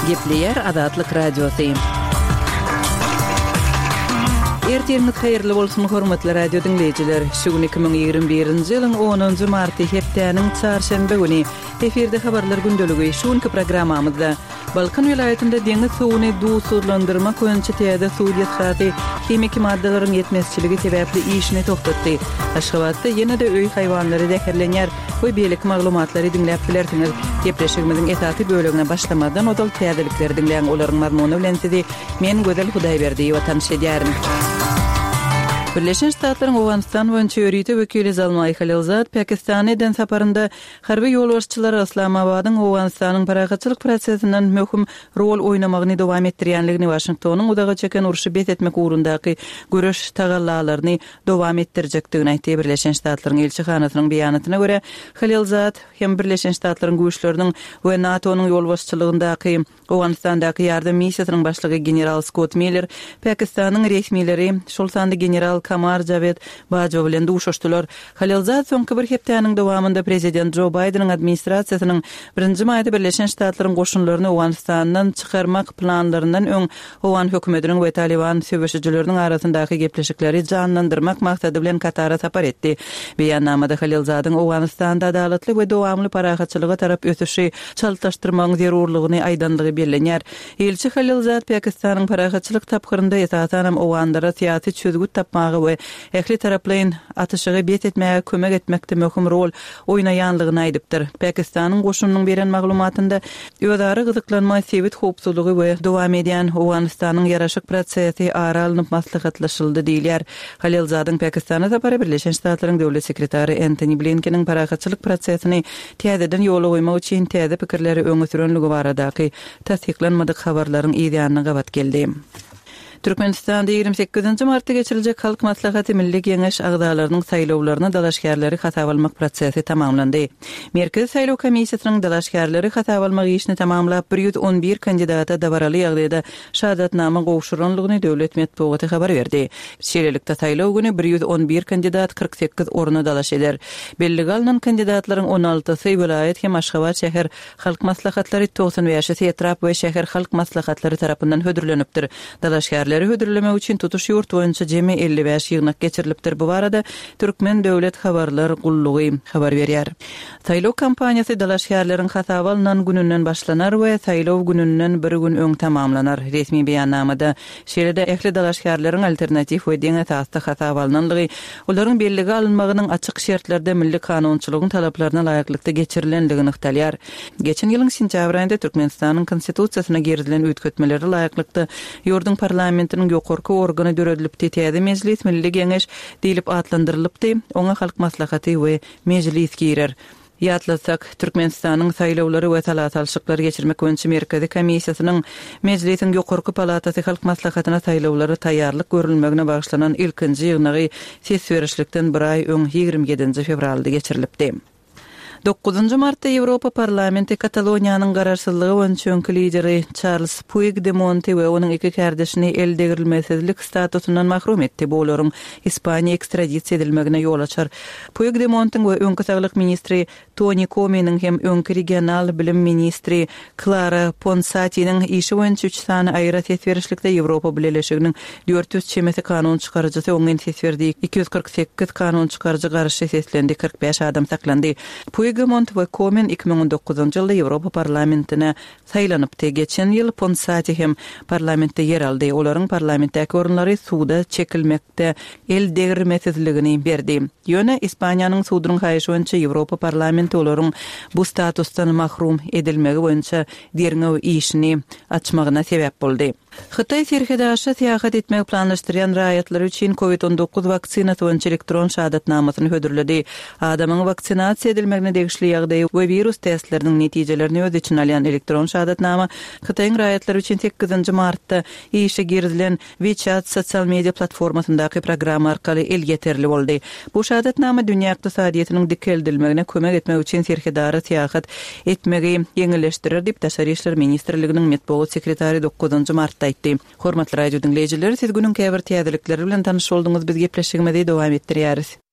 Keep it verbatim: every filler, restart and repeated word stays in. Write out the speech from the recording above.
Gepleyer Adatlyk Radiosu. Ertiriniz hayırlı bolsun hormatly radio dinleyijiler. Şugun iki bin ýygrimi birinji ýylyň onunjy marty hepdeniň çarşembe güni efirde habarlar gündöligi şuňky programmamyzda Balkan vilayetinde deňiz suwuny duwsuzlandyrma koýunçy täze suw ýetgädi kimik maddalaryň ýetmezçiligi sebäpli işini toktatdy. Aşgabatda ýene-de öý haýwanlary zäherlenýär. Bu beýlik maglumatlary dinläp bilersiňiz. Gepreşigimiziň esasy bölügine başlamadan odal täzelikleri dinleýän olaryň mazmuny bilen sizi men Gözel Hudaýberdi watan şedýärim. Birleşen Ştatlaryň Awganistan boýunça ýörüýte wekili Zalmay Khalilzad Pakistanyň saparynda harby ýolbaşçylary Islamabadyň Awganistanyň paragatçylyk prosesinden möhüm rol oýnamagyny dowam etdirýänligini Washingtonyň udaga çeken uruşy bet etmek ugrundaky görüş tagallalaryny dowam etdirjekdigini aýtdy. Birleşen Ştatlaryň elçihanasynyň beýanatyna görä Khalilzad hem Birleşen Ştatlaryň güýçleriniň we NATO'nyň ýolbaşçylygyndaky Awganistandaky ýardam missiýasynyň başlygy general Scott Miller Pakistanyň resmileri şol sandy general Kamar Javed Bajo bilen duşuşdylar. Khalilzad soňky bir hepdeniň dowamında prezident Joe Biden'ň administrasiýasynyň birinji maýda Birleşen Ştatlaryň goşunlaryny Awganistandan çykarmak planlaryndan öň Owan hökümetiniň we Taliban söwüşçileriniň arasyndaky gepleşikleri janlandyrmak maksady bilen Katara sapar etdi. Beýannamada Khalilzadyň Awganistanda adalatly we dowamly paragatçylyga tarap ötüşi çaltaşdyrmagyň zerurlygyny aýdanlygy bellenýär. Elçi Khalilzad Pakistanyň paragatçylyk tapgyrynda esasanam Awganlara syýasy çözgüt tapmagy we ähli taraplaryň atyşygy bet etmäge kömek etmekde möhüm rol oýnaýanlygyny aýdypdyr. Pakistanyň goşunynyň beren maglumatynda ýödary gyzyklanma sebit howpsuzlygy we dowam edýän Awganistanyň ýaraşyk prosesi ara alınıp maslahatlaşyldy diýilýär. Khalilzadyň Pakistana sapary Birleşen Ştatlaryň döwlet sekretary Antony Blinken'in paragatçylyk prosesini täzeden ýola goýmak üçin täze pikirleri öňe sürenligi baradaky tasdiklanmadyk habarlaryň ýa-da gabat geldi. Türkmenistanda ýygrimi sekizinji martda geçiriljek Halk Maslahaty Milli Geňeş agdalarynyň saýlawlaryna dalaşgärleri hasap almak prosesi tamamlandy. Merkezi Saýlaw Komissiýasynyň dalaşgärleri hasap almak işini tamamlap bir ýüz on bir kandidata dabaraly ýagdaýda şahadatnama gowşuranlygyny döwlet medeniýeti habar berdi. Şeýlelikde saýlaw güni bir ýüz on bir kandidat kırk sekiz oruna dalaş eder. Belli alynan kandidatlaryň on altysy vilayet hem Aşgabat şäher halk maslahatlary doksan beşi etrap we şäher halk maslahatlary tarapyndan hödürlenipdir. Dalaşgär hödürleme üçin tutuş ýurt boýunça jemi elli beş ýygnak geçirilipdir. Bu barada Türkmen döwlet habarlar gullugy habar berýär. Saýlaw kampaniýasy dalaşgärleriň hasap alynan gününden başlanar we saýlaw gününden bir gün öň tamamlanar. Resmi beýannamada şeýlede ähli dalaşgärleriň alternativ we deň esasda hasap alynanlygy, olaryň belligi alınmagynyň açyk şertlerde milli kanunçylygyň talaplaryna laýyklykda geçirilenligini ykdalýar. Geçen ýylyň sentýabr aýynda Türkmenistanyň konstitusiýasyna gerilen üýtgetmeleri laýyklykda ýurdun parlamentiniň ýokarky organy döredilipdi. Täze mejlis Milli Geňeş diýilip atlandyrylypdy. Oňa halk maslahaty we mejlis girer. Ýatlasak, Türkmenistanyň saýlawlary we salat-alşyklary geçirmek boýunça Merkezi Komissiýasynyň mejlisiň ýokarky palatasy halk maslahatyna saýlawlary taýýarlyk görülmegine bagşlanan ilkinji ýygnagy ses berişlikden bir aý öň ýygrimi ýedinji fevralda geçirilipdi. dokuzunjy martda Ýewropa Parlamenti Kataloniýanyň gararsızlygy boýunça öňki lideri Charles Puigdemont we onuň iki kardeşini eldegirilmesizlik statusundan mahrum etdi. Bu olaryň Ispaniýa ekstradisiýa edilmegine ýol açar. Puigdemontyň we öňki saglyk ministri Toni Comeyniň hem öňki regional bilim ministri Clara Ponsati'niň işi boýunça üç sany aýra ses berişlikde Ýewropa Birleşiginiň dört yüz çemesi kanun çykarjysy oňa ses berdi. iki yüz kırk sekiz kanun çykarjy garşy seslendi, kırk beş adam saklandy. Puigdemont we Comey iki bin on dokuzunjy ýylda Ýewropa parlamentine saýlanypdy. Geçen ýyl Ponsati hem parlamentde yer aldy. Olaryň parlamentdäki orunlary suwda çekilmekde el degirmesizligini berdi. Ýöne Ispaniýanyň suwdunyň haýyşy boýunça Ýewropa parlamenti olaryň bu statusdan mahrum edilmegi boýunça derňew işini açmagyna sebäp boldy. Hytaý serhedaşy seýahat etmek planlaşdyrýan raýatlar üçin covid on dokuz vaksinasy boýunça elektron şahadatnamasyny hödürledi. Adamyň vaksinasiýa edilmegine degişli ýagdaý we virus testleriniň netijelerini öz içine alýan elektron şahadatnama Hytaýyň raýatlar üçin sekizinji martda işe girilen WeChat sosial media platformasyndaky program arkaly el geterli boldy. Bu şahadatnama dünýä ykdysadyýetynyň dikeldilmegine kömek etmek üçin serhedary seýahat etmegi ýeňilleşdirir diýip Daşary işler ministrliginiň medeniýet sekretary dokuzunjy martda aýtdy. Hormatly radio dinleýijiler, siz günüň käbir täzelikleri bilen tanyş boldyňyz. Biz gepleşigimizi dowam etdirýäris.